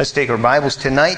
Let's take our Bibles tonight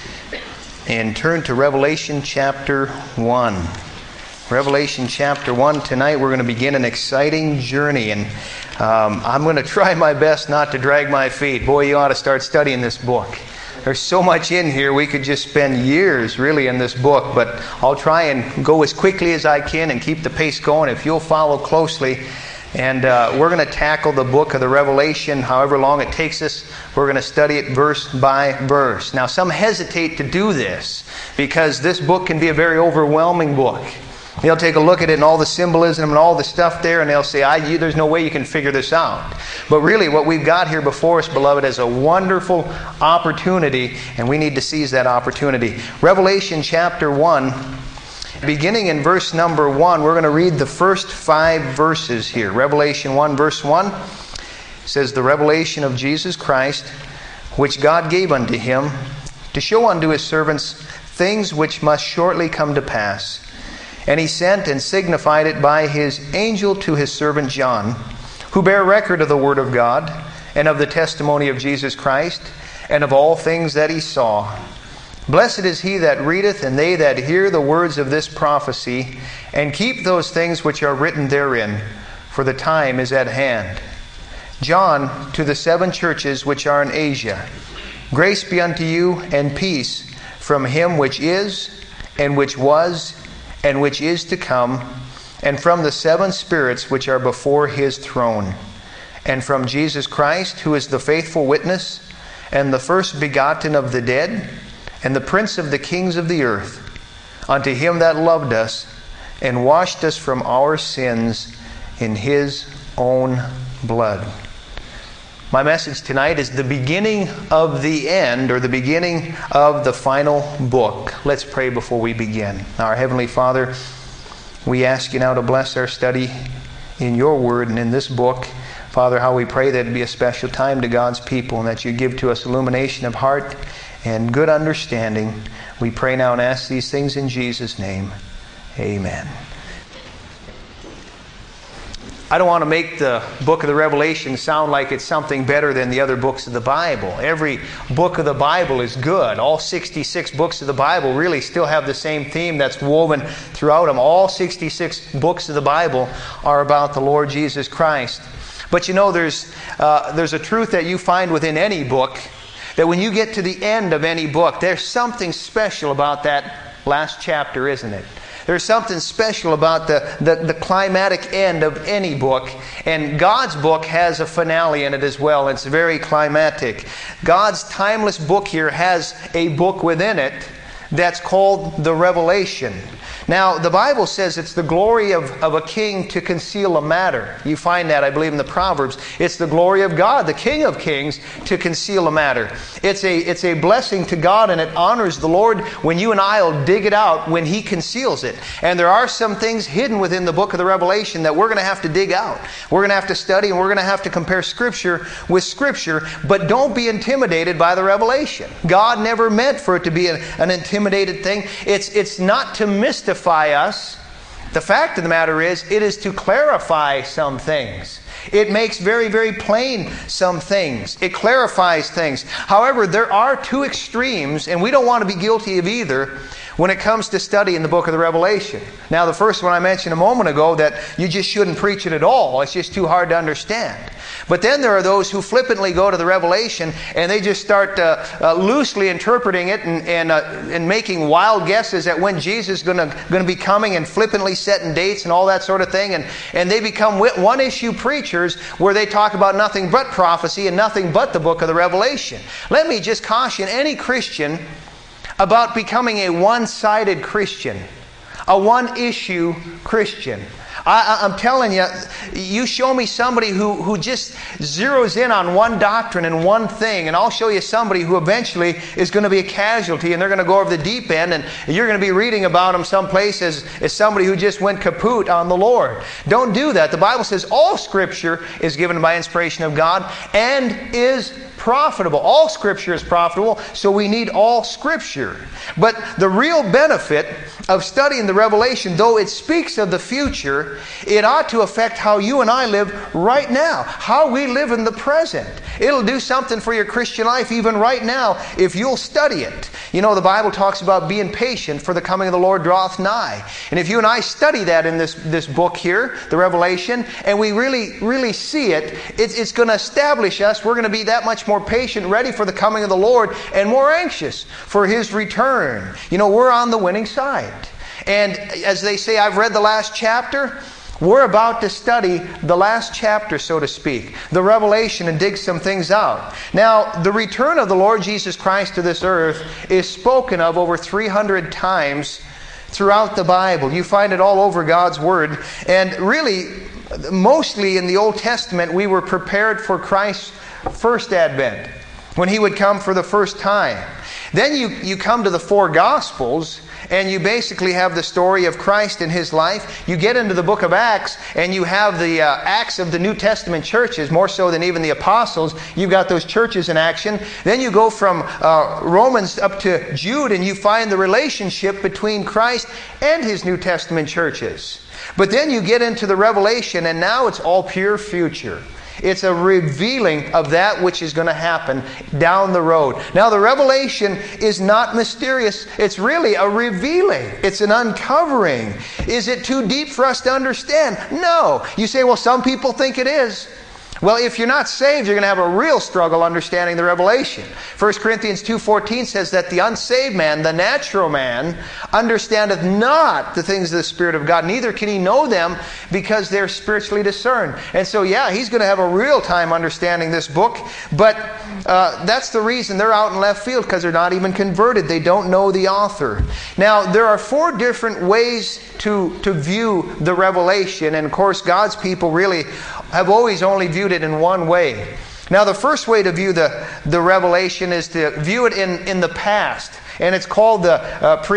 and turn to Revelation chapter 1. Revelation chapter 1. Tonight we're going to begin an exciting journey, and I'm going to try my best not to drag my feet. Boy, you ought to start studying this book. There's so much in here. We could just spend years really in this book, but I'll try and go as quickly as I can and keep the pace going if you'll follow closely. And we're going to tackle the book of the Revelation, however long it takes us. We're going to study it verse by verse. Now, some hesitate to do this because this book can be a very overwhelming book. They'll take a look at it and all the symbolism and all the stuff there, and they'll say, there's no way you can figure this out. But really, what we've got here before us, beloved, is a wonderful opportunity, and we need to seize that opportunity. Revelation chapter 1. Beginning in verse number 1, we're going to read the first 5 verses here. Revelation 1, verse 1 says, "The revelation of Jesus Christ, which God gave unto him, to show unto his servants things which must shortly come to pass. And he sent and signified it by his angel to his servant John, who bare record of the word of God, and of the testimony of Jesus Christ, and of all things that he saw. Blessed is he that readeth, and they that hear the words of this prophecy, and keep those things which are written therein, for the time is at hand. John, to the 7 churches which are in Asia, grace be unto you, and peace from him which is, and which was, and which is to come, and from the 7 spirits which are before his throne, and from Jesus Christ, who is the faithful witness, and the first begotten of the dead, and the prince of the kings of the earth, unto him that loved us, and washed us from our sins in his own blood." My message tonight is the beginning of the end, or the beginning of the final book. Let's pray before we begin. Our Heavenly Father, we ask you now to bless our study in your word and in this book. Father, how we pray that it be a special time to God's people, and that you give to us illumination of heart and good understanding. We pray now and ask these things in Jesus' name. Amen. I don't want to make the book of the Revelation sound like it's something better than the other books of the Bible. Every book of the Bible is good. All 66 books of the Bible really still have the same theme that's woven throughout them. All 66 books of the Bible are about the Lord Jesus Christ. But you know, there's a truth that you find within any book, that when you get to the end of any book, there's something special about that last chapter, isn't it? There's something special about the climatic end of any book. And God's book has a finale in it as well. It's very climatic. God's timeless book here has a book within it that's called the Revelation. Now, the Bible says it's the glory of a king to conceal a matter. You find that, I believe, in the Proverbs. It's the glory of God, the King of Kings, to conceal a matter. It's a blessing to God, and it honors the Lord when you and I will dig it out when He conceals it. And there are some things hidden within the book of the Revelation that we're going to have to dig out. We're going to have to study, and we're going to have to compare Scripture with Scripture. But don't be intimidated by the Revelation. God never meant for it to be an intimidated thing. It's not to mystify us. The fact of the matter is, it is to clarify some things. It makes very, very plain some things. It clarifies things. However, there are 2 extremes, and we don't want to be guilty of either when it comes to studying the book of the Revelation. Now, the first one I mentioned a moment ago, that you just shouldn't preach it at all. It's just too hard to understand. But then there are those who flippantly go to the Revelation and they just start loosely interpreting it and making wild guesses at when Jesus is going to be coming, and flippantly setting dates and all that sort of thing. And they become one-issue preachers where they talk about nothing but prophecy and nothing but the book of the Revelation. Let me just caution any Christian about becoming a one-sided Christian, a one-issue Christian. I'm telling you, you show me somebody who just zeroes in on one doctrine and one thing, and I'll show you somebody who eventually is going to be a casualty, and they're going to go over the deep end, and you're going to be reading about them someplace as somebody who just went kaput on the Lord. Don't do that. The Bible says all Scripture is given by inspiration of God and is profitable. All Scripture is profitable, so we need all Scripture. But the real benefit of studying the Revelation, though it speaks of the future, it ought to affect how you and I live right now, how we live in the present. It'll do something for your Christian life even right now if you'll study it. You know, the Bible talks about being patient, for the coming of the Lord draweth nigh. And if you and I study that in this book here, the Revelation, and we really see it, it's going to establish us. We're going to be that much more patient, ready for the coming of the Lord, and more anxious for His return. You know, we're on the winning side. And as they say, I've read the last chapter. We're about to study the last chapter, so to speak, the Revelation, and dig some things out. Now, the return of the Lord Jesus Christ to this earth is spoken of over 300 times throughout the Bible. You find it all over God's Word. And really, mostly in the Old Testament, we were prepared for Christ's first advent, when He would come for the first time. Then you come to the four Gospels, and you basically have the story of Christ and His life. You get into the book of Acts, and you have the Acts of the New Testament churches, more so than even the apostles. You've got those churches in action. Then you go from Romans up to Jude, and you find the relationship between Christ and His New Testament churches. But then you get into the Revelation, and now it's all pure future. It's a revealing of that which is going to happen down the road. Now, the Revelation is not mysterious. It's really a revealing. It's an uncovering. Is it too deep for us to understand? No. You say, well, some people think it is. Well, if you're not saved, you're going to have a real struggle understanding the Revelation. 1 Corinthians 2:14 says that the unsaved man, the natural man, understandeth not the things of the Spirit of God, neither can he know them, because they're spiritually discerned. And so, yeah, he's going to have a real time understanding this book, but that's the reason they're out in left field, because they're not even converted. They don't know the author. Now, there are four different ways to view the Revelation, and of course, God's people really have always only viewed it in one way. Now, the first way to view the Revelation is to view it in the past. And it's called the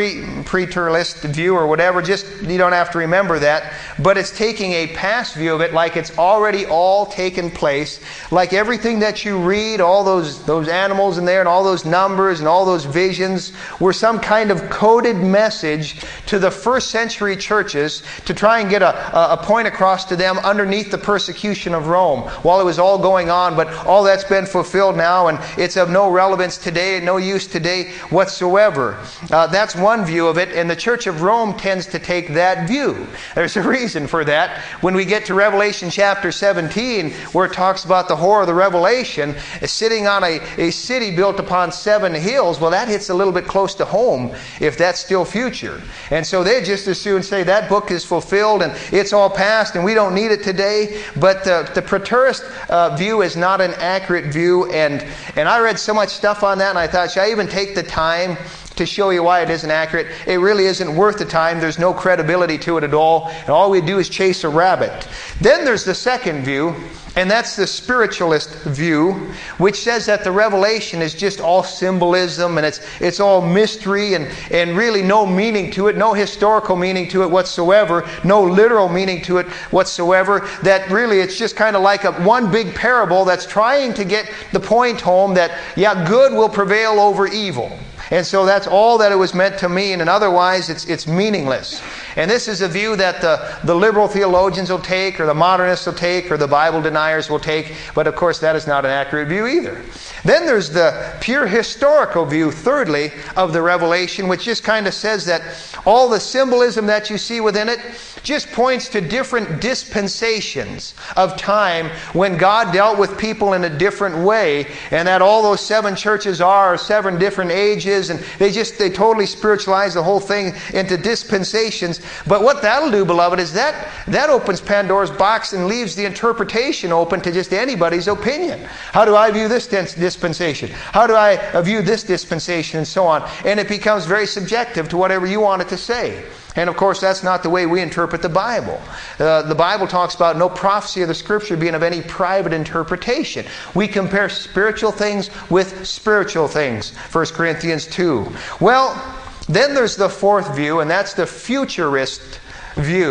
preterist view or whatever. Just, you don't have to remember that. But it's taking a past view of it like it's already all taken place. Like everything that you read, all those animals in there and all those numbers and all those visions were some kind of coded message to the first century churches to try and get a point across to them underneath the persecution of Rome while it was all going on. But all that's been fulfilled now, and it's of no relevance today, no use today whatsoever. That's one view of it, and the Church of Rome tends to take that view. There's a reason for that. When we get to Revelation chapter 17, where it talks about the horror of the Revelation, sitting on a city built upon 7 hills, well, that hits a little bit close to home if that's still future. And so they just as soon say that book is fulfilled and it's all past and we don't need it today. But the preterist view is not an accurate view, and I read so much stuff on that, and I thought, should I even take the time to show you why it isn't accurate? It really isn't worth the time. There's no credibility to it at all. And all we do is chase a rabbit. Then there's the second view, and that's the spiritualist view, which says that the Revelation is just all symbolism, and it's all mystery, and really no meaning to it, no historical meaning to it whatsoever, no literal meaning to it whatsoever. That really it's just kind of like one big parable that's trying to get the point home that, yeah, good will prevail over evil. And so that's all that it was meant to mean, and otherwise it's meaningless. And this is a view that the liberal theologians will take, or the modernists will take, or the Bible deniers will take, but of course that is not an accurate view either. Then there's the pure historical view, thirdly, of the Revelation, which just kind of says that all the symbolism that you see within it just points to different dispensations of time when God dealt with people in a different way, and that all those 7 churches are 7 different ages, and they totally spiritualize the whole thing into dispensations. But what that'll do, beloved, is that opens Pandora's box and leaves the interpretation open to just anybody's opinion. How do I view this dispensation? How do I view this dispensation? And so on. And it becomes very subjective to whatever you want it to say. And of course, that's not the way we interpret the Bible. The Bible talks about no prophecy of the Scripture being of any private interpretation. We compare spiritual things with spiritual things. 1 Corinthians 2. Well, then there's the fourth view, and that's the futurist view.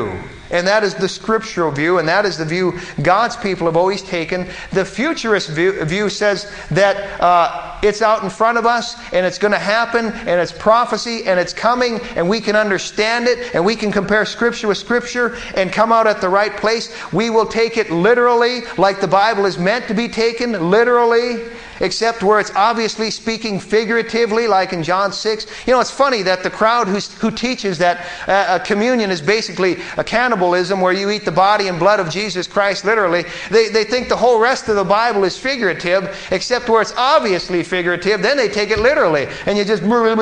and that is the scriptural view, and that is the view God's people have always taken. The futurist view says that it's out in front of us, and it's going to happen, and it's prophecy, and it's coming, and we can understand it, and we can compare Scripture with Scripture and come out at the right place. We will take it literally, like the Bible is meant to be taken literally, except where it's obviously speaking figuratively, like in John 6. You know, it's funny that the crowd who teaches that communion is basically a cannibalism where you eat the body and blood of Jesus Christ literally, they think the whole rest of the Bible is figurative, except where it's obviously figurative, then they take it literally. And you just,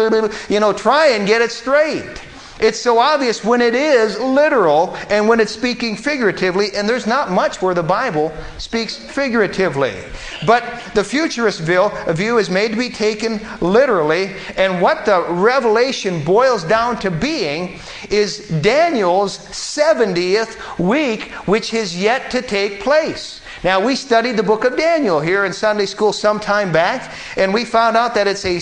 try and get it straight. It's so obvious when it is literal and when it's speaking figuratively, and there's not much where the Bible speaks figuratively. But the futurist view is made to be taken literally, and what the revelation boils down to being is Daniel's 70th week, which is yet to take place. Now, we studied the book of Daniel here in Sunday school some time back, and we found out that it's a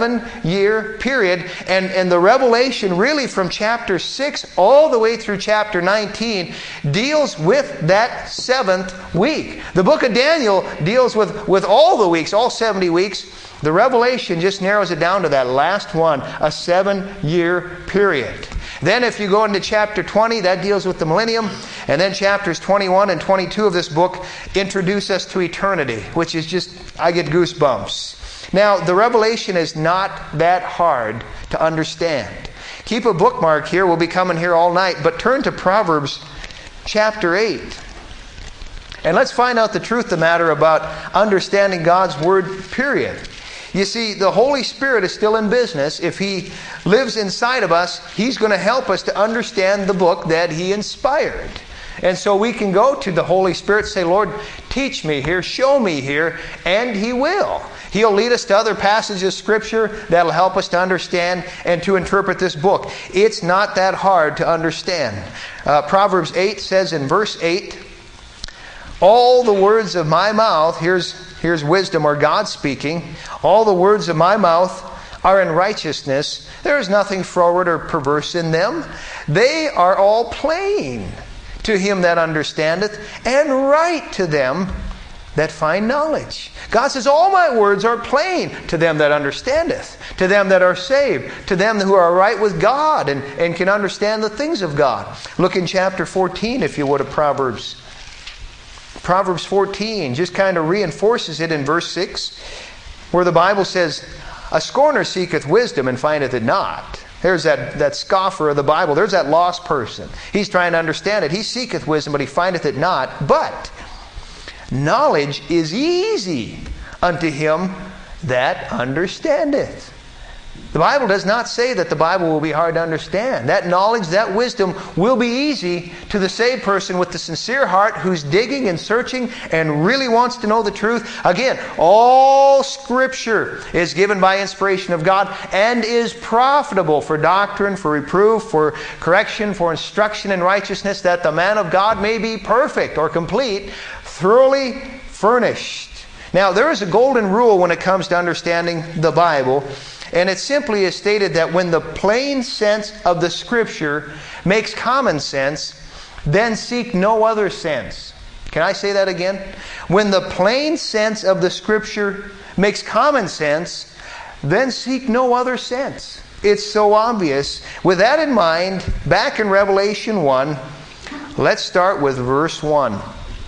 7-year period, and the revelation really from chapter 6 all the way through chapter 19 deals with that 7th week. The book of Daniel deals with all the weeks, all 70 weeks. The revelation just narrows it down to that last one, a 7-year period. Then if you go into chapter 20, that deals with the millennium. And then chapters 21 and 22 of this book introduce us to eternity, which is just, I get goosebumps. Now, the revelation is not that hard to understand. Keep a bookmark here. We'll be coming here all night. But turn to Proverbs chapter 8. And let's find out the truth of the matter about understanding God's Word, period. You see, the Holy Spirit is still in business. If He lives inside of us, He's going to help us to understand the book that He inspired. And so we can go to the Holy Spirit and say, Lord, teach me here, show me here, and He will. He'll lead us to other passages of Scripture that'll help us to understand and to interpret this book. It's not that hard to understand. Proverbs 8 says in verse 8, all the words of my mouth, here's wisdom or God speaking, all the words of my mouth are in righteousness. There is nothing froward or perverse in them. They are all plain to him that understandeth, and right to them that find knowledge. God says, all my words are plain to them that understandeth, to them that are saved, to them who are right with God and can understand the things of God. Look in chapter 14, if you would, of Proverbs. Proverbs 14 just kind of reinforces it in verse 6, where the Bible says, a scorner seeketh wisdom and findeth it not. There's that scoffer of the Bible. There's that lost person. He's trying to understand it. He seeketh wisdom, but he findeth it not. But knowledge is easy unto him that understandeth. The Bible does not say that the Bible will be hard to understand. That knowledge, that wisdom will be easy to the saved person with the sincere heart who's digging and searching and really wants to know the truth. Again, all Scripture is given by inspiration of God and is profitable for doctrine, for reproof, for correction, for instruction in righteousness, that the man of God may be perfect or complete, thoroughly furnished. Now, there is a golden rule when it comes to understanding the Bible. And it simply is stated that when the plain sense of the Scripture makes common sense, then seek no other sense. Can I say that again? When the plain sense of the Scripture makes common sense, then seek no other sense. It's so obvious. With that in mind, back in Revelation 1, let's start with verse 1.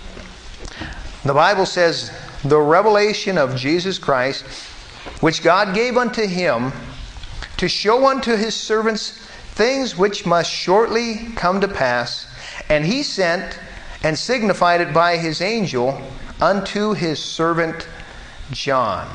The Bible says, the revelation of Jesus Christ, which God gave unto him to show unto his servants things which must shortly come to pass. And he sent and signified it by his angel unto his servant John.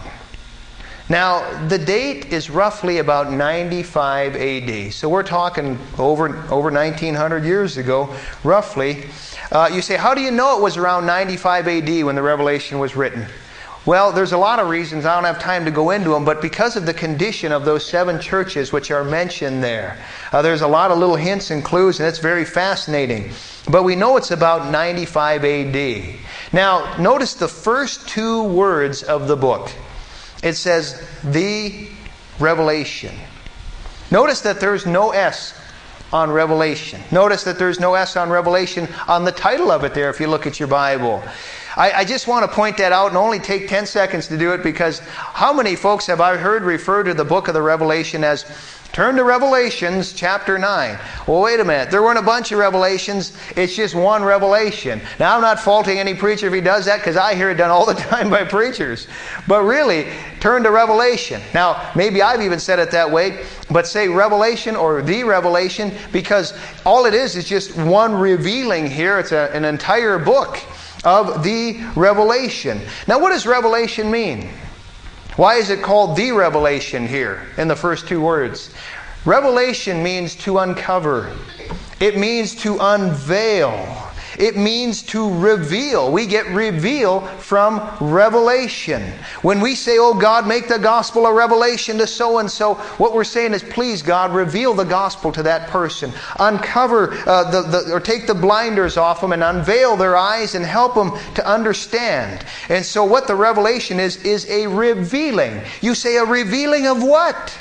Now, the date is roughly about 95 AD. So we're talking over 1900 years ago, roughly. You say, how do you know it was around 95 AD when the Revelation was written? Well, there's a lot of reasons. I don't have time to go into them, but because of the condition of those 7 churches which are mentioned there, there's a lot of little hints and clues, and it's very fascinating. But we know it's about 95 AD. Now, notice the first 2 words of the book. It says, the revelation. Notice that there's no S on Revelation. Notice that there's no S on Revelation on the title of it there if you look at your Bible. I just want to point that out and only take 10 seconds to do it, because how many folks have I heard refer to the book of the Revelation as, turn to Revelations chapter 9. Well, wait a minute. There weren't a bunch of revelations. It's just one revelation. Now, I'm not faulting any preacher if he does that, because I hear it done all the time by preachers. But really, turn to Revelation. Now, maybe I've even said it that way, but say Revelation or the Revelation, because all it is just one revealing here. It's an entire book of the Revelation. Now, what does Revelation mean? Why is it called the Revelation here in the first two words? Revelation means to uncover. It means to unveil. It means to reveal. We get reveal from revelation. When we say, oh God, make the gospel a revelation to so-and-so, what we're saying is, please God, reveal the gospel to that person. Uncover, or take the blinders off them and unveil their eyes and help them to understand. And so what the revelation is a revealing. You say, a revealing of what?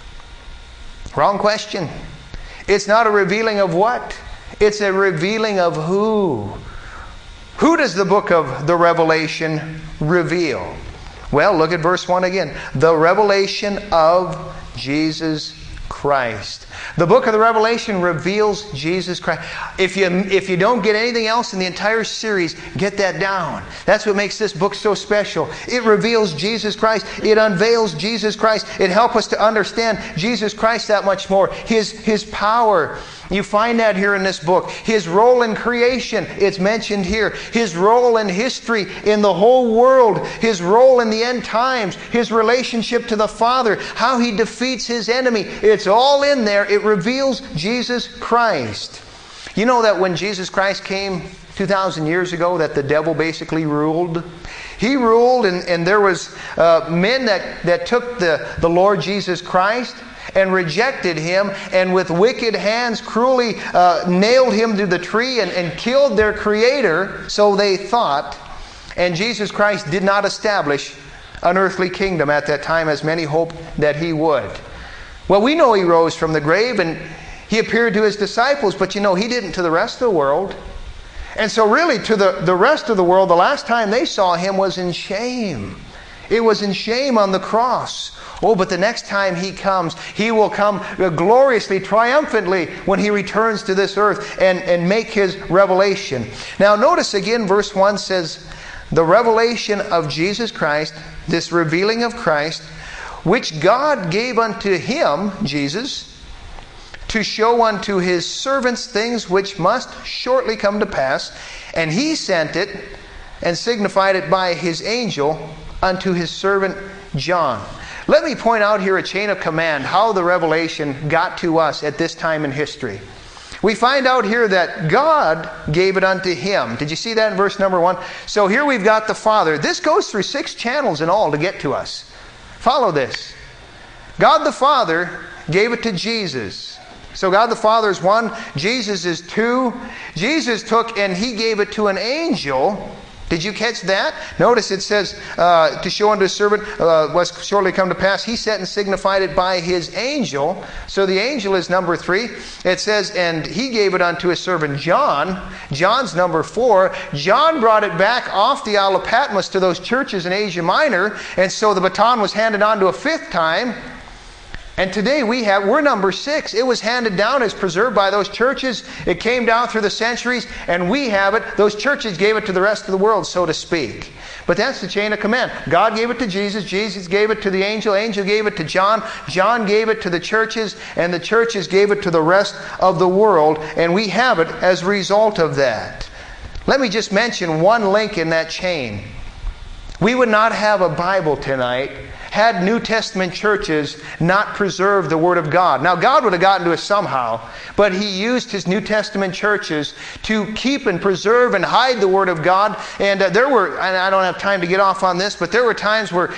Wrong question. It's not a revealing of what? It's a revealing of who. Who does the book of the Revelation reveal? Well, look at verse 1 again. The revelation of Jesus Christ. The book of the Revelation reveals Jesus Christ. If you don't get anything else in the entire series, get that down. That's what makes this book so special. It reveals Jesus Christ. It unveils Jesus Christ. It helps us to understand Jesus Christ that much more. His power. You find that here in this book. His role in creation, it's mentioned here. His role in history, in the whole world. His role in the end times. His relationship to the Father. How He defeats His enemy. It's all in there. It reveals Jesus Christ. You know that when Jesus Christ came 2,000 years ago, that the devil basically ruled? He ruled, and there was men that took the Lord Jesus Christ and rejected Him, and with wicked hands cruelly nailed Him to the tree and killed their Creator, so they thought. And Jesus Christ did not establish an earthly kingdom at that time, as many hoped that He would. Well, we know He rose from the grave, and He appeared to His disciples, but you know, He didn't to the rest of the world. And so really, to the rest of the world, the last time they saw Him was in shame. It was in shame on the cross. Oh, but the next time He comes, He will come gloriously, triumphantly, when He returns to this earth and make His revelation. Now notice again, verse 1 says, the revelation of Jesus Christ, this revealing of Christ, which God gave unto Him, Jesus, to show unto His servants things which must shortly come to pass. And He sent it and signified it by His angel unto His servant John. Let me point out here a chain of command, how the revelation got to us at this time in history. We find out here that God gave it unto Him. Did you see that in verse number 1? So here we've got the Father. This goes through 6 channels in all to get to us. Follow this. God the Father gave it to Jesus. So God the Father is 1. Jesus is 2. Jesus took and He gave it to an angel. Did you catch that? Notice it says, to show unto His servant was shortly come to pass. He sent and signified it by His angel. So the angel is number 3. It says, and He gave it unto His servant John. John's number 4. John brought it back off the Isle of Patmos to those churches in Asia Minor. And so the baton was handed on to a 5th time. And today we're number 6. It was handed down, it's preserved by those churches. It came down through the centuries, and we have it. Those churches gave it to the rest of the world, so to speak. But that's the chain of command. God gave it to Jesus. Jesus gave it to the angel. Angel gave it to John. John gave it to the churches, and the churches gave it to the rest of the world. And we have it as a result of that. Let me just mention one link in that chain. We would not have a Bible tonight had New Testament churches not preserved the Word of God. Now, God would have gotten to us somehow, but He used His New Testament churches to keep and preserve and hide the Word of God. And there were, and I don't have time to get off on this, but there were times where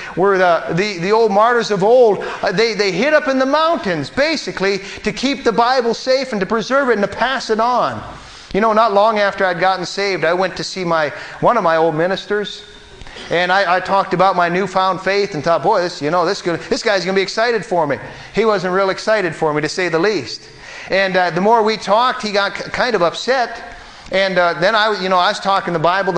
the old martyrs of old, they hid up in the mountains, basically, to keep the Bible safe and to preserve it and to pass it on. You know, not long after I'd gotten saved, I went to see one of my old ministers. And I talked about my newfound faith and thought, boy, this guy's going to be excited for me. He wasn't real excited for me, to say the least. And the more we talked, he got kind of upset. And then I was talking the Bible.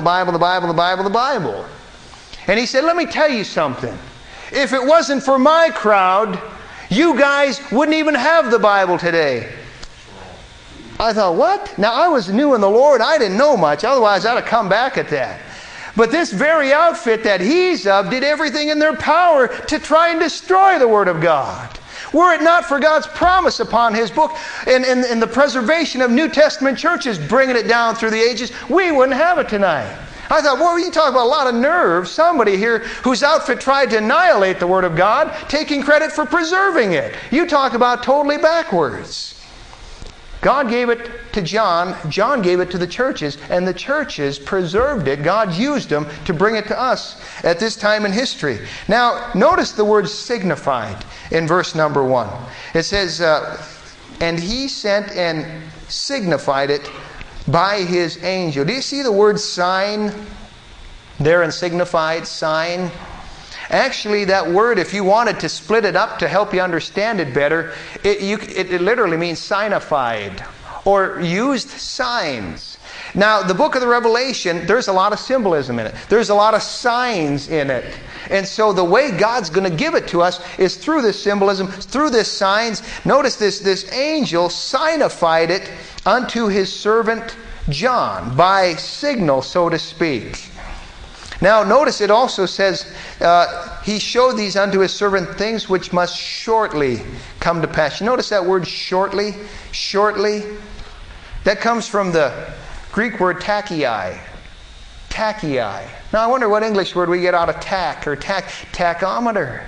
And he said, let me tell you something. If it wasn't for my crowd, you guys wouldn't even have the Bible today. I thought, what? Now, I was new in the Lord. I didn't know much. Otherwise, I'd have come back at that. But this very outfit that he's of did everything in their power to try and destroy the Word of God. Were it not for God's promise upon His book and the preservation of New Testament churches, bringing it down through the ages, we wouldn't have it tonight. I thought, well, you talk about a lot of nerve. Somebody here whose outfit tried to annihilate the Word of God, taking credit for preserving it. You talk about totally backwards. God gave it to John. John gave it to the churches, and the churches preserved it. God used them to bring it to us at this time in history. Now, notice the word signified in verse number 1. It says, and he sent and signified it by his angel. Do you see the word sign there in signified? Sign. Actually, that word, if you wanted to split it up to help you understand it better, it literally means signified or used signs. Now, the book of the Revelation, there's a lot of symbolism in it. There's a lot of signs in it. And so the way God's going to give it to us is through this symbolism, through this signs. Notice this angel signified it unto his servant John by signal, so to speak. Now, notice it also says, he showed these unto his servant things which must shortly come to pass. You notice that word shortly? Shortly? That comes from the Greek word tachyi. Tachyi. Now, I wonder what English word we get out of tack or tachometer.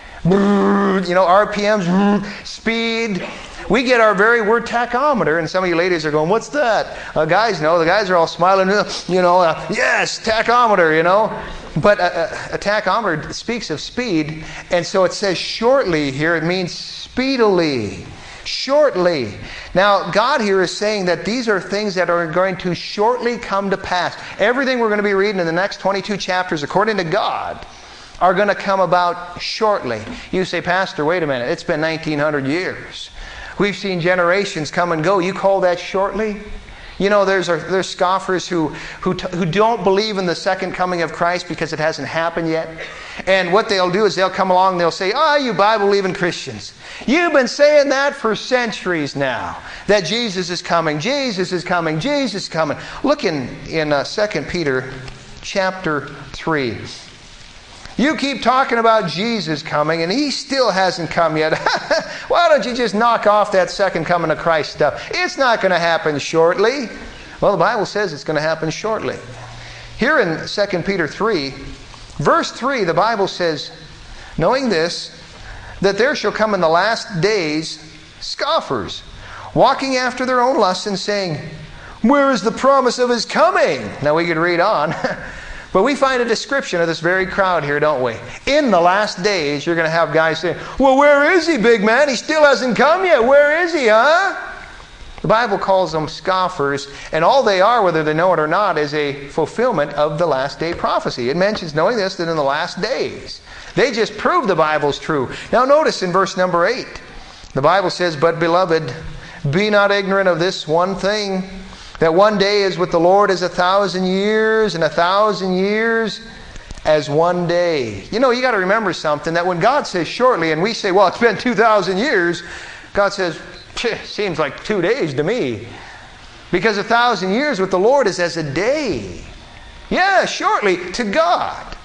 RPMs, speed. We get our very word tachometer, and some of you ladies are going, what's that? Guys know. The guys are all smiling, yes, tachometer, But a tachometer speaks of speed, and so it says shortly here. It means speedily. Shortly. Now, God here is saying that these are things that are going to shortly come to pass. Everything we're going to be reading in the next 22 chapters, according to God, are going to come about shortly. You say, Pastor, wait a minute. It's been 1900 years. We've seen generations come and go. You call that shortly? There's scoffers who don't believe in the second coming of Christ because it hasn't happened yet. And what they'll do is they'll come along and they'll say, you Bible-believing Christians, you've been saying that for centuries now, that Jesus is coming, Jesus is coming, Jesus is coming. Look in 2 Peter chapter 3. You keep talking about Jesus coming, and He still hasn't come yet. Why don't you just knock off that second coming of Christ stuff? It's not going to happen shortly. Well, the Bible says it's going to happen shortly. Here in 2 Peter 3, verse 3, the Bible says, knowing this, that there shall come in the last days scoffers, walking after their own lusts and saying, where is the promise of His coming? Now we could read on. But we find a description of this very crowd here, don't we? In the last days, you're going to have guys saying, well, where is He, big man? He still hasn't come yet. Where is He, huh? The Bible calls them scoffers, and all they are, whether they know it or not, is a fulfillment of the last day prophecy. It mentions, knowing this, that in the last days. They just prove the Bible's true. Now notice in verse number 8, the Bible says, but beloved, be not ignorant of this one thing, that one day is with the Lord as 1,000 years, and 1,000 years as one day. You got to remember something, that when God says shortly, and we say, well, it's been 2,000 years, God says, seems like 2 days to me. Because 1,000 years with the Lord is as a day. Yeah, shortly to God.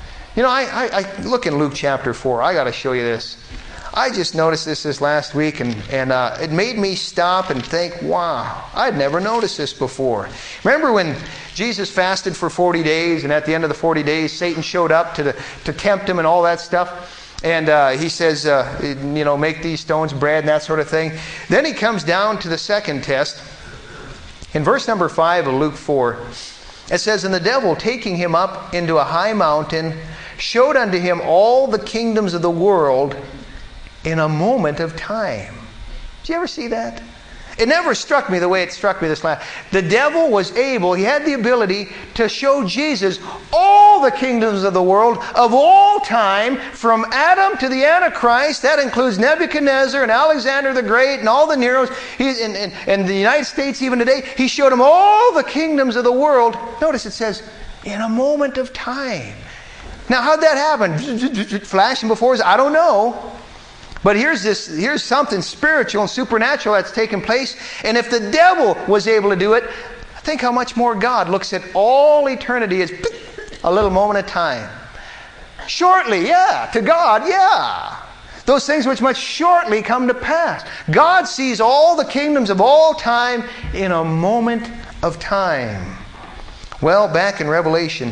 I look in Luke chapter 4. I got to show you this. I just noticed this last week, and it made me stop and think, wow, I'd never noticed this before. Remember when Jesus fasted for 40 days, and at the end of the 40 days, Satan showed up to tempt Him and all that stuff? And he says, make these stones bread and that sort of thing. Then he comes down to the second test. In verse number 5 of Luke 4, it says, and the devil, taking him up into a high mountain, showed unto him all the kingdoms of the world in a moment of time. Did you ever see that? It never struck me the way it struck me this last. The devil was able, he had the ability to show Jesus all the kingdoms of the world of all time, from Adam to the Antichrist. That includes Nebuchadnezzar and Alexander the Great and all the Neros. And the United States even today, he showed them all the kingdoms of the world. Notice it says, in a moment of time. Now, how'd that happen? Flashing before us? I don't know. But here's something spiritual and supernatural that's taken place. And if the devil was able to do it, think how much more God looks at all eternity as a little moment of time. Shortly, yeah. To God, yeah. Those things which must shortly come to pass. God sees all the kingdoms of all time in a moment of time. Well, back in Revelation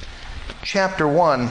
chapter 1,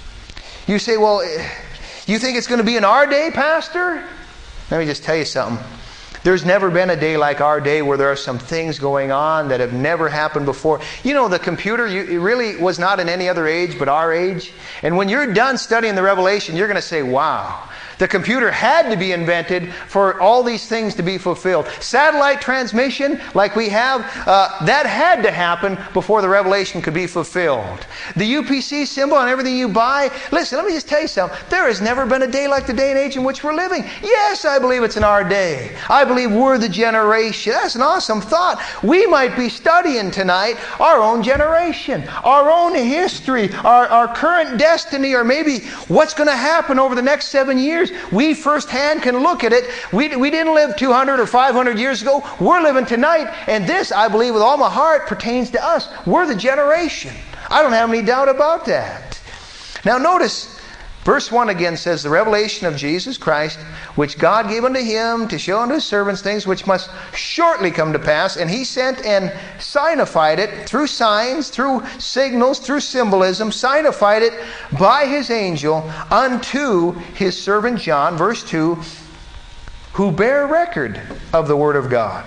you say, well, you think it's going to be in our day, Pastor? Let me just tell you something. There's never been a day like our day where there are some things going on that have never happened before. You know, the computer, it really was not in any other age but our age. And when you're done studying the Revelation, you're going to say, wow. The computer had to be invented for all these things to be fulfilled. Satellite transmission, like we have, that had to happen before the Revelation could be fulfilled. The UPC symbol on everything you buy. Listen, let me just tell you something. There has never been a day like the day and age in which we're living. Yes, I believe it's in our day. I believe we're the generation. That's an awesome thought. We might be studying tonight our own generation, our own history, our current destiny, or maybe what's going to happen over the next 7 years. We firsthand can look at it. We didn't live 200 or 500 years ago. We're living tonight. And this, I believe with all my heart, pertains to us. We're the generation. I don't have any doubt about that. Now notice, verse 1 again says, the revelation of Jesus Christ, which God gave unto him to show unto his servants things which must shortly come to pass. And he sent and signified it through signs, through signals, through symbolism, signified it by his angel unto his servant John, verse 2, who bear record of the word of God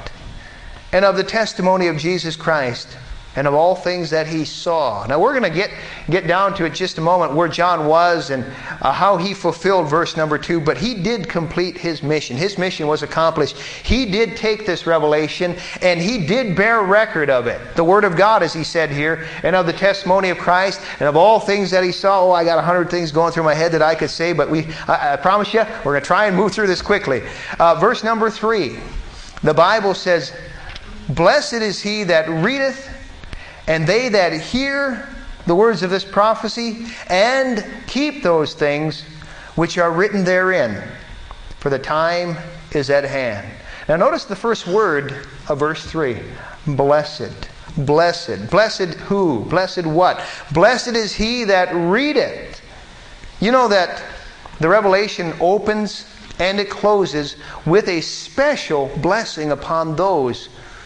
and of the testimony of Jesus Christ, and of all things that he saw. Now we're going to get down to it just a moment, where John was and how he fulfilled verse number 2. But he did complete his mission. His mission was accomplished. He did take this revelation and he did bear record of it. The word of God, as he said here, and of the testimony of Christ, and of all things that he saw. Oh, I got 100 things going through my head that I could say, but I promise you, we're going to try and move through this quickly. Verse number 3, the Bible says, blessed is he that readeth, and they that hear the words of this prophecy, and keep those things which are written therein, for the time is at hand. Now notice the first word of verse 3. Blessed. Blessed. Blessed who? Blessed what? Blessed is he that readeth. You know that the Revelation opens and it closes with a special blessing upon those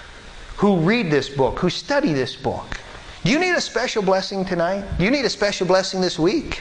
who read this book, who study this book. Do you need a special blessing tonight? Do you need a special blessing this week?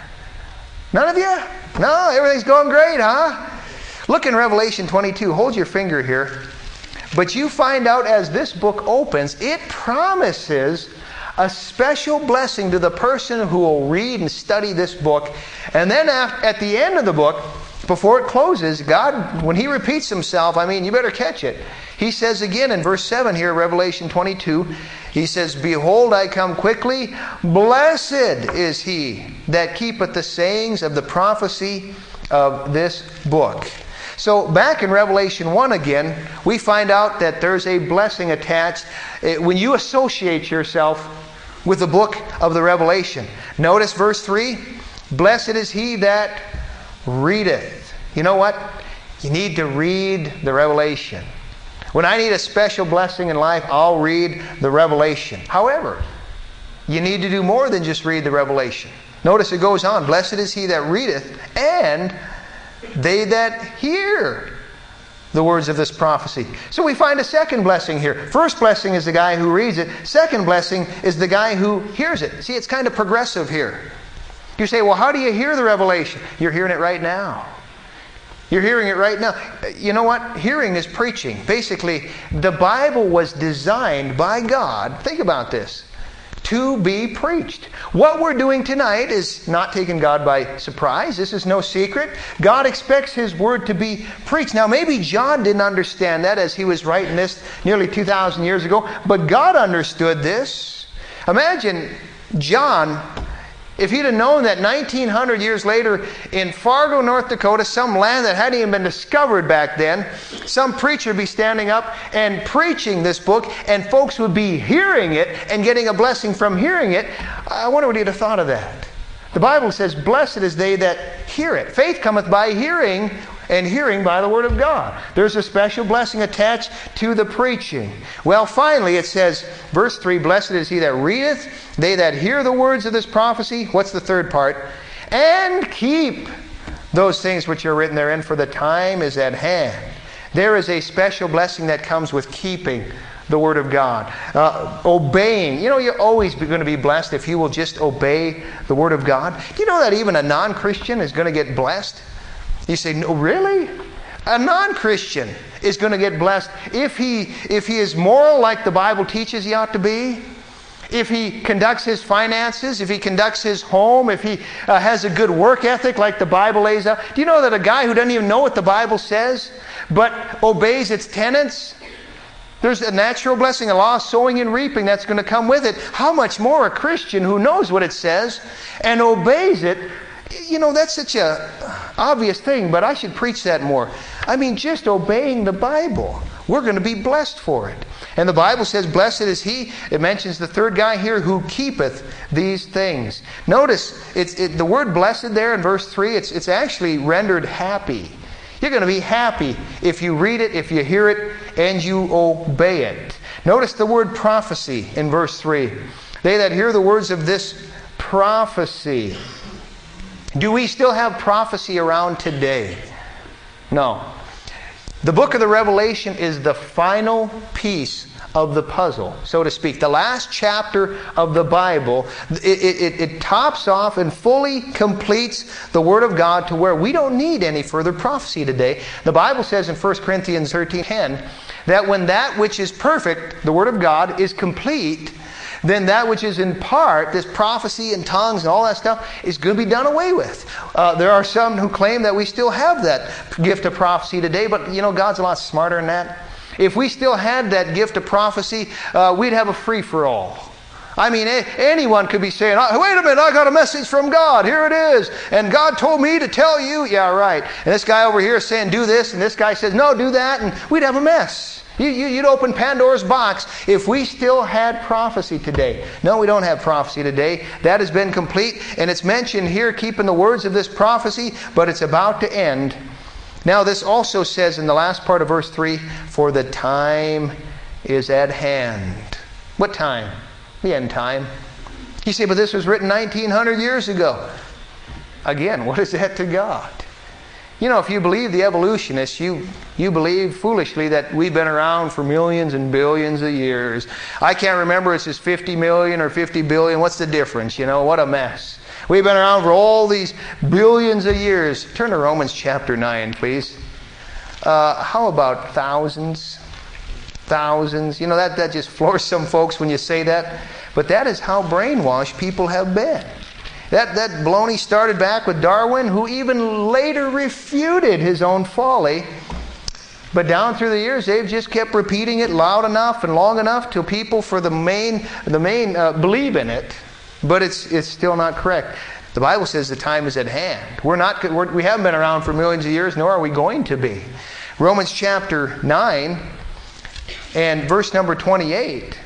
None of you? No, everything's going great, huh? Look in Revelation 22. Hold your finger here. But you find out as this book opens, it promises a special blessing to the person who will read and study this book. And then at the end of the book, before it closes, God, when he repeats himself, I mean, you better catch it. He says again in verse 7 here, Revelation 22, he says, behold, I come quickly. Blessed is he that keepeth the sayings of the prophecy of this book. So back in Revelation 1 again, we find out that there's a blessing attached when you associate yourself with the book of the Revelation. Notice verse 3, blessed is he that readeth. You know what? You need to read the Revelation. When I need a special blessing in life, I'll read the Revelation. However, you need to do more than just read the Revelation. Notice it goes on, blessed is he that readeth, and they that hear the words of this prophecy. So we find a second blessing here. First blessing is the guy who reads it. Second blessing is the guy who hears it. See, it's kind of progressive here. You say, well, how do you hear the revelation? You're hearing it right now. You're hearing it right now. You know what? Hearing is preaching. Basically, the Bible was designed by God, think about this, to be preached. What we're doing tonight is not taking God by surprise. This is no secret. God expects his word to be preached. Now, maybe John didn't understand that as he was writing this nearly 2,000 years ago, but God understood this. Imagine John, if he'd have known that 1900 years later in Fargo, North Dakota, some land that hadn't even been discovered back then, some preacher would be standing up and preaching this book, and folks would be hearing it and getting a blessing from hearing it, I wonder what he'd have thought of that. The Bible says, blessed is they that hear it. Faith cometh by hearing, and hearing by the Word of God. There's a special blessing attached to the preaching. Well, finally it says, verse 3, blessed is he that readeth, they that hear the words of this prophecy. What's the third part? And keep those things which are written therein, for the time is at hand. There is a special blessing that comes with keeping the Word of God. Obeying. You know, you're always going to be blessed if you will just obey the Word of God. Do you know that even a non-Christian is going to get blessed? You say, no, really? A non-Christian is going to get blessed if he is moral like the Bible teaches he ought to be, if he conducts his finances, if he conducts his home, if he has a good work ethic like the Bible lays out. Do you know that a guy who doesn't even know what the Bible says but obeys its tenets, there's a natural blessing, a law of sowing and reaping that's going to come with it. How much more a Christian who knows what it says and obeys it? You know, that's such a obvious thing, but I should preach that more. I mean, just obeying the Bible. We're going to be blessed for it. And the Bible says, blessed is he, it mentions the third guy here, who keepeth these things. Notice, the word blessed there in verse 3, it's actually rendered happy. You're going to be happy if you read it, if you hear it, and you obey it. Notice the word prophecy in verse 3. They that hear the words of this prophecy. Do we still have prophecy around today? No. The book of the Revelation is the final piece of the puzzle, so to speak. The last chapter of the Bible, it tops off and fully completes the Word of God to where we don't need any further prophecy today. The Bible says in 1 Corinthians 13:10 that when that which is perfect, the Word of God, is complete, then that which is in part, this prophecy and tongues and all that stuff, is going to be done away with. There are some who claim that we still have that gift of prophecy today, but you know, God's a lot smarter than that. If we still had that gift of prophecy, we'd have a free-for-all. I mean, anyone could be saying, oh, wait a minute, I got a message from God. Here it is. And God told me to tell you. Yeah, right. And this guy over here is saying, do this. And this guy says, no, do that. And we'd have a mess. You'd open Pandora's box if we still had prophecy today. No, we don't have prophecy today. That has been complete. And it's mentioned here, keeping the words of this prophecy, but it's about to end. Now, this also says in the last part of verse 3, for the time is at hand. What time? The end time. You say, but this was written 1900 years ago. Again, what is that to God? You know, if you believe the evolutionists, you believe foolishly that we've been around for millions and billions of years. I can't remember if it's 50 million or 50 billion. What's the difference? You know, what a mess. We've been around for all these billions of years. Turn to Romans chapter 9, please. How about thousands? Thousands. You know, that just floors some folks when you say that. But that is how brainwashed people have been. That baloney started back with Darwin, who even later refuted his own folly. But down through the years, they've just kept repeating it loud enough and long enough till people for the main believe in it. But it's still not correct. The Bible says the time is at hand. We haven't been around for millions of years, nor are we going to be. Romans chapter 9 and verse number 28.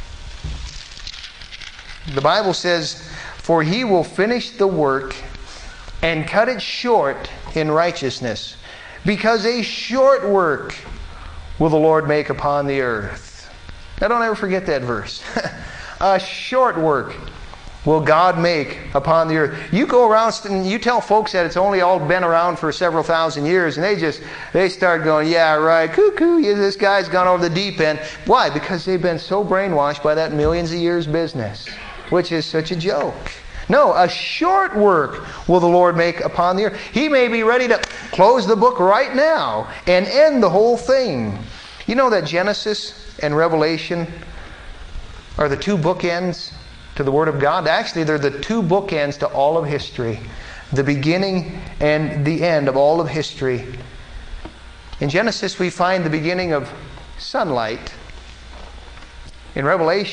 The Bible says, for he will finish the work and cut it short in righteousness, because a short work will the Lord make upon the earth. Now don't ever forget that verse. A short work will God make upon the earth. You go around and you tell folks that it's only all been around for several thousand years, and they start going, yeah, right, cuckoo, this guy's gone over the deep end. Why? Because they've been so brainwashed by that millions of years business, which is such a joke. No, a short work will the Lord make upon the earth. He may be ready to close the book right now and end the whole thing. You know that Genesis and Revelation are the two bookends to the Word of God? Actually, they're the two bookends to all of history. The beginning and the end of all of history. In Genesis, we find the beginning of sunlight. In Revelation,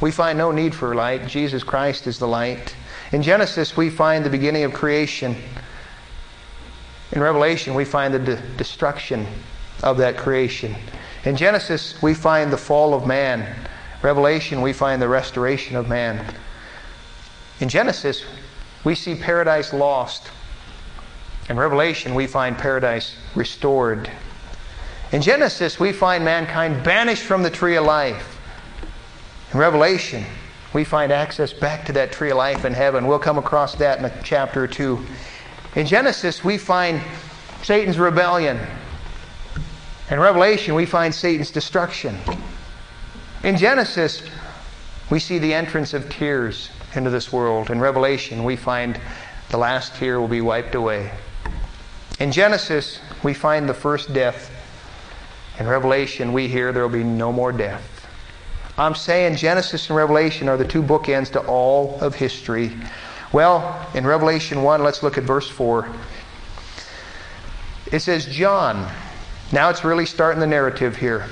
we find no need for light. Jesus Christ is the light. In Genesis, we find the beginning of creation. In Revelation, we find the destruction of that creation. In Genesis, we find the fall of man. Revelation, we find the restoration of man. In Genesis, we see paradise lost. In Revelation, we find paradise restored. In Genesis, we find mankind banished from the tree of life. In Revelation, we find access back to that tree of life in heaven. We'll come across that in a chapter or two. In Genesis, we find Satan's rebellion. In Revelation, we find Satan's destruction. In Genesis, we see the entrance of tears into this world. In Revelation, we find the last tear will be wiped away. In Genesis, we find the first death. In Revelation, we hear there will be no more death. I'm saying Genesis and Revelation are the two bookends to all of history. Well, in Revelation 1, let's look at verse 4. It says, John. Now it's really starting the narrative here.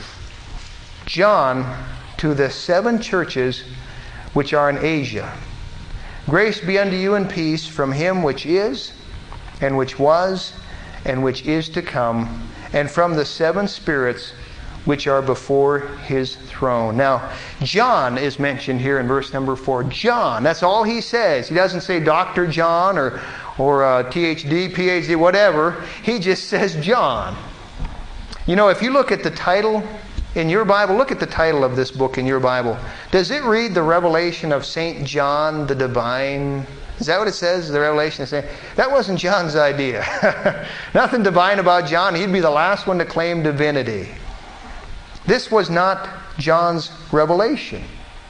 John, to the 7 churches which are in Asia. Grace be unto you and peace from him which is, and which was, and which is to come, and from the 7 spirits which are before his throne. Now, John is mentioned here in verse number 4. John, that's all he says. He doesn't say Dr. John or THD, PhD, whatever. He just says John. You know, if you look at the title in your Bible, look at the title of this book in your Bible. Does it read the Revelation of St. John the Divine? Is that what it says? The Revelation is saying? That wasn't John's idea. Nothing divine about John. He'd be the last one to claim divinity. This was not John's revelation.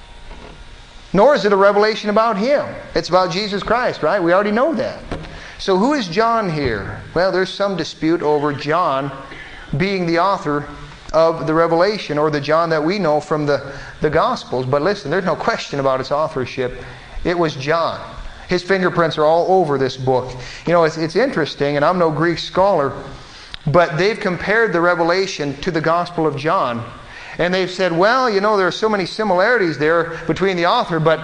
Nor is it a revelation about him. It's about Jesus Christ, right? We already know that. So who is John here? Well, there's some dispute over John being the author of the Revelation, or the John that we know from the Gospels. But listen, there's no question about its authorship. It was John. His fingerprints are all over this book. You know, it's interesting, and I'm no Greek scholar, but they've compared the Revelation to the Gospel of John. And they've said, well, you know, there are so many similarities there between the author, but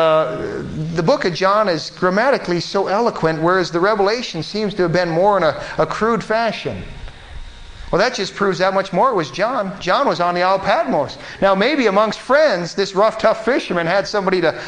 the book of John is grammatically so eloquent, whereas the Revelation seems to have been more in a crude fashion. Well, that just proves that much more. It was John. John was on the Isle of Patmos. Now, maybe amongst friends, this rough, tough fisherman had somebody to,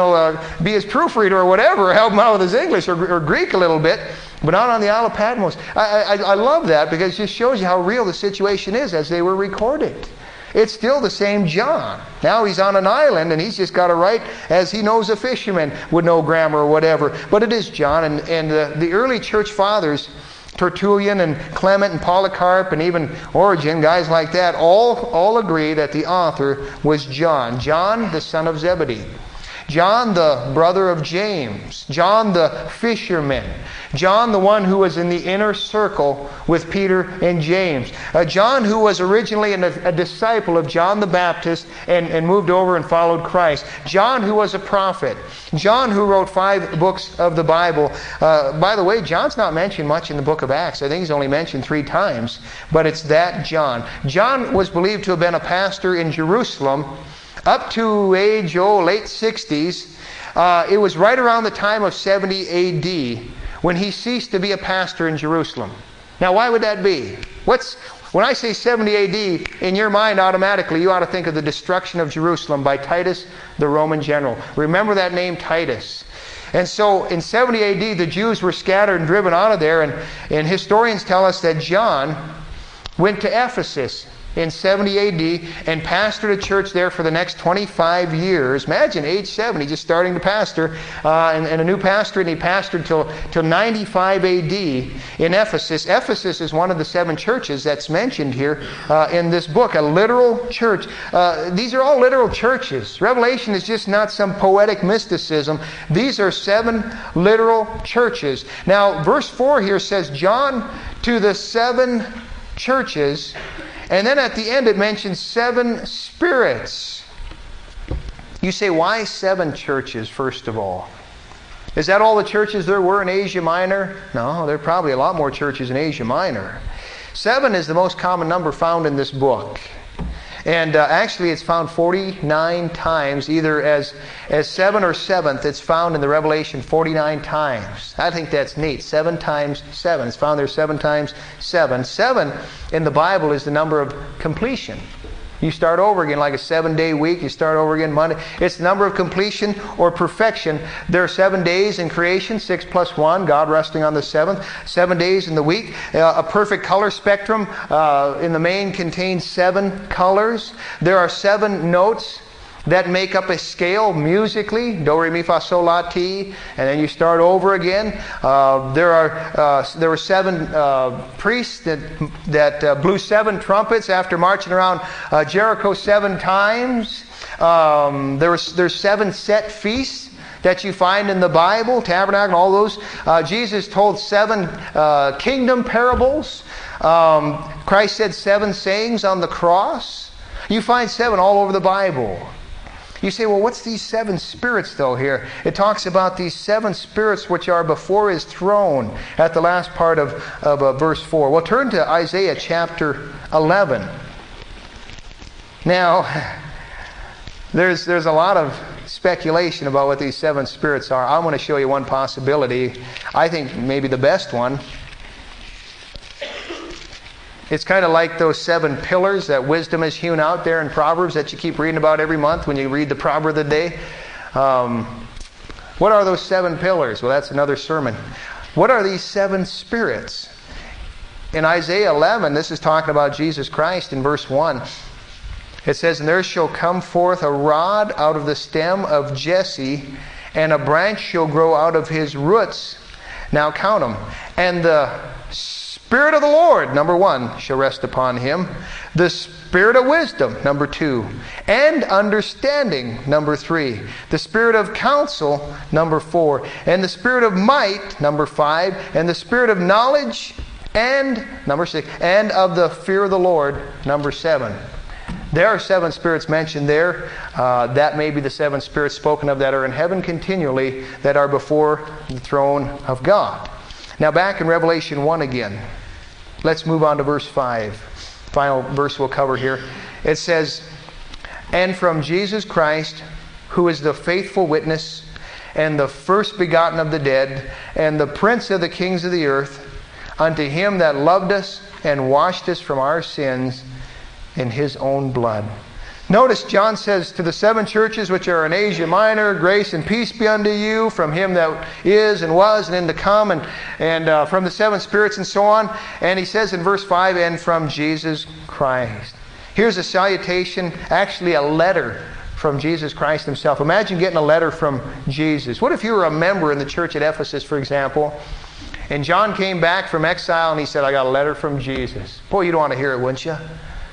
be his proofreader or whatever, help him out with his English or Greek a little bit, but not on the Isle of Patmos. I love that because it just shows you how real the situation is as they were recorded. It's still the same John. Now he's on an island and he's just got to write as he knows a fisherman would know grammar or whatever. But it is John, and the early church fathers, Tertullian and Clement and Polycarp and even Origen, guys like that, all agree that the author was John. John, the son of Zebedee. John, the brother of James. John, the fisherman. John, the one who was in the inner circle with Peter and James. John, who was originally a disciple of John the Baptist and moved over and followed Christ. John, who was a prophet. John, who wrote 5 books of the Bible. By the way, John's not mentioned much in the book of Acts. I think he's only mentioned 3 times. But it's that John. John was believed to have been a pastor in Jerusalem up to age, late 60s. It was right around the time of 70 A.D. when he ceased to be a pastor in Jerusalem. Now, why would that be? When I say 70 A.D., in your mind automatically you ought to think of the destruction of Jerusalem by Titus, the Roman general. Remember that name, Titus. And so in 70 A.D., the Jews were scattered and driven out of there, and historians tell us that John went to Ephesus in 70 A.D. and pastored a church there for the next 25 years. Imagine, age 70, just starting to pastor, and a new pastor, and he pastored till 95 A.D. in Ephesus. Ephesus is one of the 7 churches that's mentioned here in this book, a literal church. These are all literal churches. Revelation is just not some poetic mysticism. These are 7 literal churches. Now, verse 4 here says, John to the 7 churches. And then at the end it mentions 7 spirits. You say, why 7 churches, first of all? Is that all the churches there were in Asia Minor? No, there are probably a lot more churches in Asia Minor. 7 is the most common number found in this book. And actually it's found 49 times, either as 7 or 7th. It's found in the Revelation 49 times. I think that's neat. 7 times 7. It's found there 7 times 7. 7 in the Bible is the number of completion. You start over again, like a 7-day week. You start over again Monday. It's the number of completion or perfection. There are 7 days in creation, 6 plus 1, God resting on the 7th. 7 days in the week. A perfect color spectrum in the main contains 7 colors. There are 7 notes that make up a scale musically, do, re, mi, fa, sol, la, ti, and then you start over again. There were 7 priests that blew 7 trumpets after marching around Jericho 7 times. There's 7 set feasts that you find in the Bible, tabernacle, all those. Jesus told 7 kingdom parables. Christ said 7 sayings on the cross. You find 7 all over the Bible. You say, well, what's these 7 spirits, though, here? It talks about these 7 spirits which are before His throne at the last part of verse 4. Well, turn to Isaiah chapter 11. Now, there's a lot of speculation about what these 7 spirits are. I want to show you one possibility. I think maybe the best one. It's kind of like those 7 pillars that wisdom has hewn out there in Proverbs that you keep reading about every month when you read the Proverb of the day. What are those 7 pillars? Well, that's another sermon. What are these 7 spirits? In Isaiah 11, this is talking about Jesus Christ in verse 1. It says, "And there shall come forth a rod out of the stem of Jesse, and a branch shall grow out of his roots." Now count them. "And the Spirit of the Lord," number 1, "shall rest upon him. The Spirit of wisdom," number 2. "And understanding," number 3. "The Spirit of counsel," number 4. "And the Spirit of might," number 5. "And the Spirit of knowledge," and number 6. "And of the fear of the Lord," number 7. There are 7 spirits mentioned there. That may be the 7 spirits spoken of that are in heaven continually, that are before the throne of God. Now back in Revelation 1 again. Let's move on to verse 5. Final verse we'll cover here. It says, "And from Jesus Christ, who is the faithful witness, and the first begotten of the dead, and the prince of the kings of the earth, unto Him that loved us and washed us from our sins in His own blood." Notice John says to the 7 churches which are in Asia Minor, "Grace and peace be unto you from Him that is and was and in to come," and from the 7 spirits and so on. And he says in verse 5, "And from Jesus Christ." Here's a salutation, actually a letter from Jesus Christ Himself. Imagine getting a letter from Jesus. What if you were a member in the church at Ephesus, for example, and John came back from exile and he said, "I got a letter from Jesus." Boy, you'd want to hear it, wouldn't you?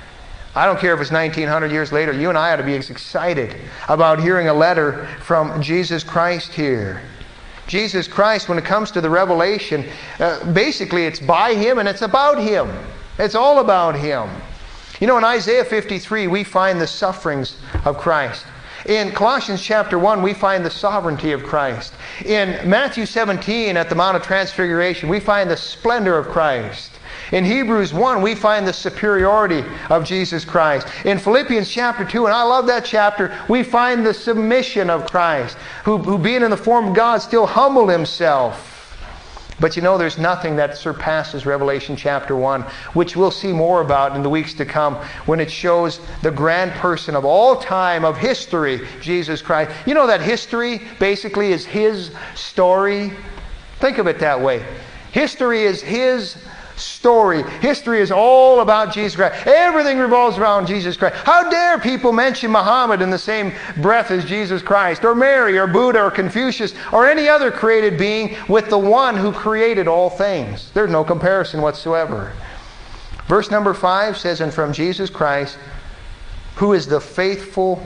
I don't care if it's 1900 years later. You and I ought to be as excited about hearing a letter from Jesus Christ here. Jesus Christ, when it comes to the revelation, basically it's by Him and it's about Him. It's all about Him. You know, in Isaiah 53, we find the sufferings of Christ. In Colossians chapter 1, we find the sovereignty of Christ. In Matthew 17, at the Mount of Transfiguration, we find the splendor of Christ. In Hebrews 1, we find the superiority of Jesus Christ. In Philippians chapter 2, and I love that chapter, we find the submission of Christ, who being in the form of God still humbled Himself. But you know, there's nothing that surpasses Revelation chapter 1, which we'll see more about in the weeks to come, when it shows the grand person of all time, of history, Jesus Christ. You know that history basically is His story? Think of it that way. History is His story. History is all about Jesus Christ. Everything revolves around Jesus Christ. How dare people mention Muhammad in the same breath as Jesus Christ, or Mary, or Buddha, or Confucius, or any other created being with the one who created all things? There's no comparison whatsoever. Verse number 5 says, "And from Jesus Christ, who is the faithful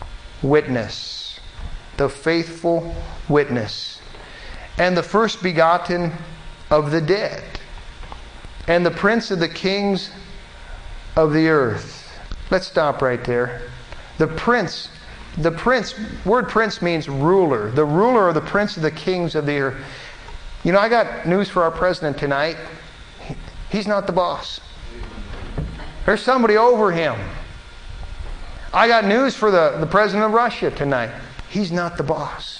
witness." The faithful witness. "And the first begotten of the dead, and the prince of the kings of the earth." Let's stop right there. The prince, word prince means ruler. The ruler or the prince of the kings of the earth. You know, I got news for our president tonight. He's not the boss. There's somebody over him. I got news for the President of Russia tonight. He's not the boss.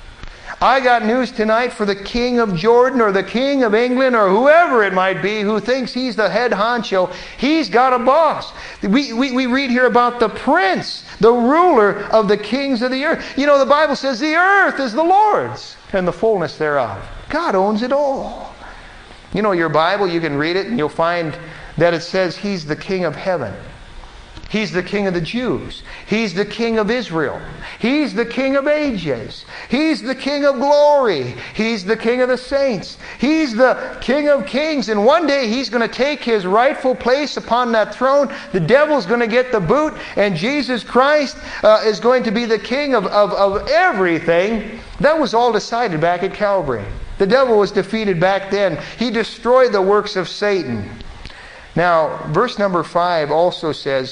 I got news tonight for the King of Jordan or the King of England or whoever it might be who thinks he's the head honcho. He's got a boss. We read here about the prince, the ruler of the kings of the earth. You know, the Bible says the earth is the Lord's and the fullness thereof. God owns it all. You know, your Bible, you can read it and you'll find that it says He's the King of heaven. He's the King of the Jews. He's the King of Israel. He's the King of ages. He's the King of glory. He's the King of the saints. He's the King of kings. And one day He's going to take His rightful place upon that throne. The devil's going to get the boot. And Jesus Christ is going to be the King of everything. That was all decided back at Calvary. The devil was defeated back then. He destroyed the works of Satan. Now, verse number 5 also says,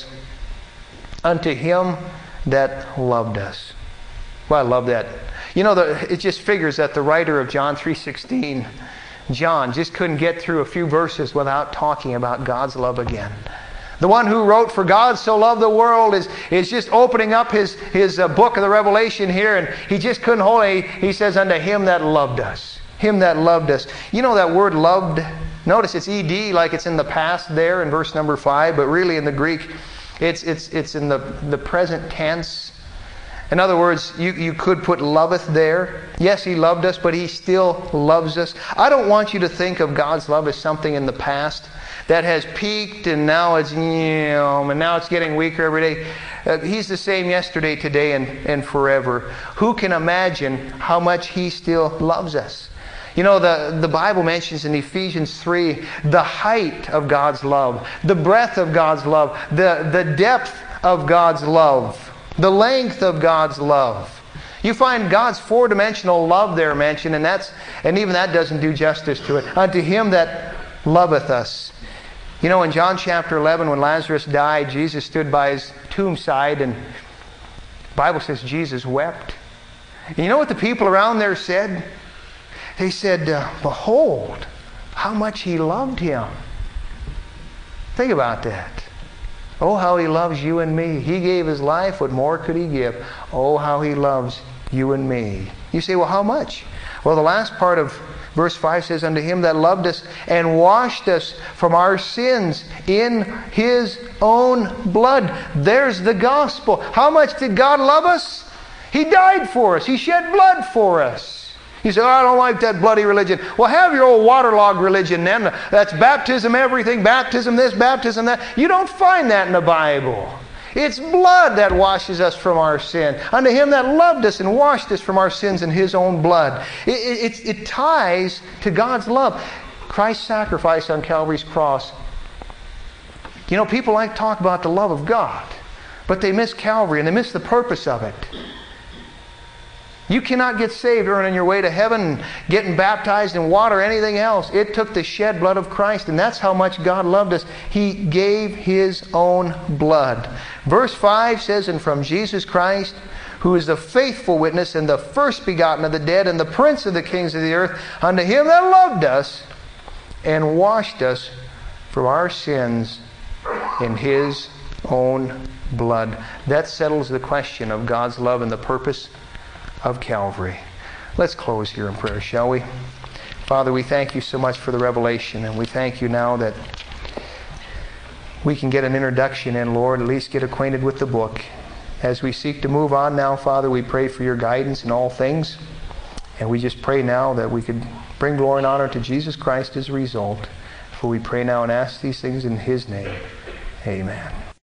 unto Him that loved us. Well, I love that. You know, it just figures that the writer of John 3:16, John, just couldn't get through a few verses without talking about God's love again. The one who wrote, for God so loved the world, is just opening up his book of the Revelation here, and he just couldn't hold it. He says, unto Him that loved us. Him that loved us. You know that word loved? Notice it's ed, like it's in the past there in verse number 5, but really in the Greek, it's in the present tense. In other words, you could put loveth there. Yes, He loved us, but He still loves us. I don't want you to think of God's love as something in the past that has peaked and now it's, and now it's getting weaker every day. He's the same yesterday, today, and forever. Who can imagine how much He still loves us? You know, the Bible mentions in Ephesians 3 the height of God's love, the breadth of God's love, the depth of God's love, the length of God's love. You find God's four-dimensional love there mentioned, and even that doesn't do justice to it. Unto Him that loveth us. You know, in John chapter 11, when Lazarus died, Jesus stood by his tombside, and the Bible says Jesus wept. And you know what the people around there said? They said, behold, how much He loved him. Think about that. Oh, how He loves you and me. He gave His life. What more could He give? Oh, how He loves you and me. You say, well, how much? Well, the last part of verse 5 says, unto Him that loved us and washed us from our sins in His own blood. There's the gospel. How much did God love us? He died for us. He shed blood for us. You say, oh, I don't like that bloody religion. Well, have your old waterlogged religion then. That's baptism everything, baptism this, baptism that. You don't find that in the Bible. It's blood that washes us from our sin. Unto Him that loved us and washed us from our sins in His own blood. It ties to God's love. Christ's sacrifice on Calvary's cross. You know, people like to talk about the love of God, but they miss Calvary and they miss the purpose of it. You cannot get saved earning your way to heaven and getting baptized in water or anything else. It took the shed blood of Christ, and that's how much God loved us. He gave His own blood. Verse 5 says, and from Jesus Christ, who is the faithful witness and the first begotten of the dead and the prince of the kings of the earth, unto Him that loved us and washed us from our sins in His own blood. That settles the question of God's love and the purpose of Calvary. Let's close here in prayer, shall we? Father, we thank You so much for the revelation, and we thank You now that we can get an introduction in, Lord, at least get acquainted with the book. As we seek to move on now, Father, we pray for Your guidance in all things, and we just pray now that we could bring glory and honor to Jesus Christ as a result. For we pray now and ask these things in His name. Amen.